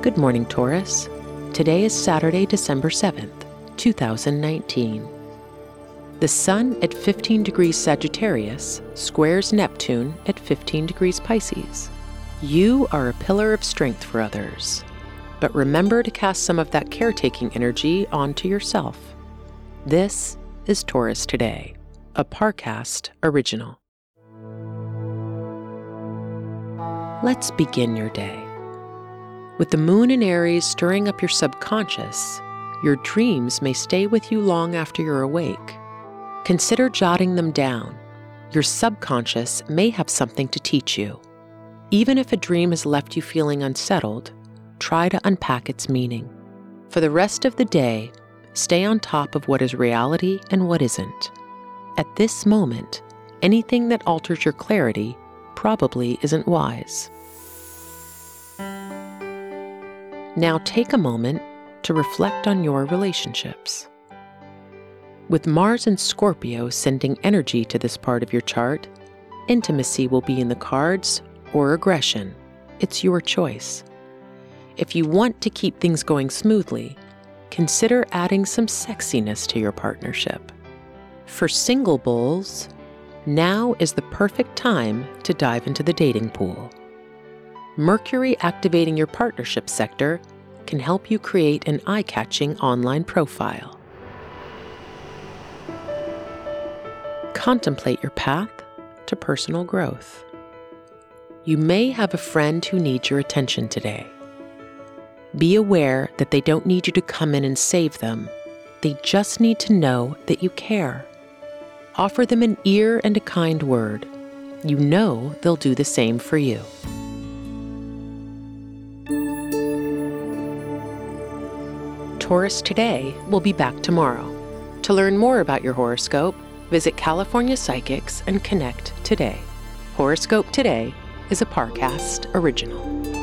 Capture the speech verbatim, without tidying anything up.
Good morning, Taurus. Today is Saturday, December seventh, two thousand nineteen. The Sun at fifteen degrees Sagittarius squares Neptune at fifteen degrees Pisces. You are a pillar of strength for others, but remember to cast some of that caretaking energy onto yourself. This is Taurus Today, a Parcast original. Let's begin your day. With the moon in Aries stirring up your subconscious, your dreams may stay with you long after you're awake. Consider jotting them down. Your subconscious may have something to teach you. Even if a dream has left you feeling unsettled, try to unpack its meaning. For the rest of the day, stay on top of what is reality and what isn't. At this moment, anything that alters your clarity probably isn't wise. Now take a moment to reflect on your relationships. With Mars and Scorpio sending energy to this part of your chart, intimacy will be in the cards or aggression. It's your choice. If you want to keep things going smoothly, consider adding some sexiness to your partnership. For single bulls, now is the perfect time to dive into the dating pool. Mercury activating your partnership sector can help you create an eye-catching online profile. Contemplate your path to personal growth. You may have a friend who needs your attention today. Be aware that they don't need you to come in and save them. They just need to know that you care. Offer them an ear and a kind word. You know they'll do the same for you. Taurus Today will be back tomorrow. To learn more about your horoscope, visit California Psychics and connect today. Horoscope Today is a Parcast original.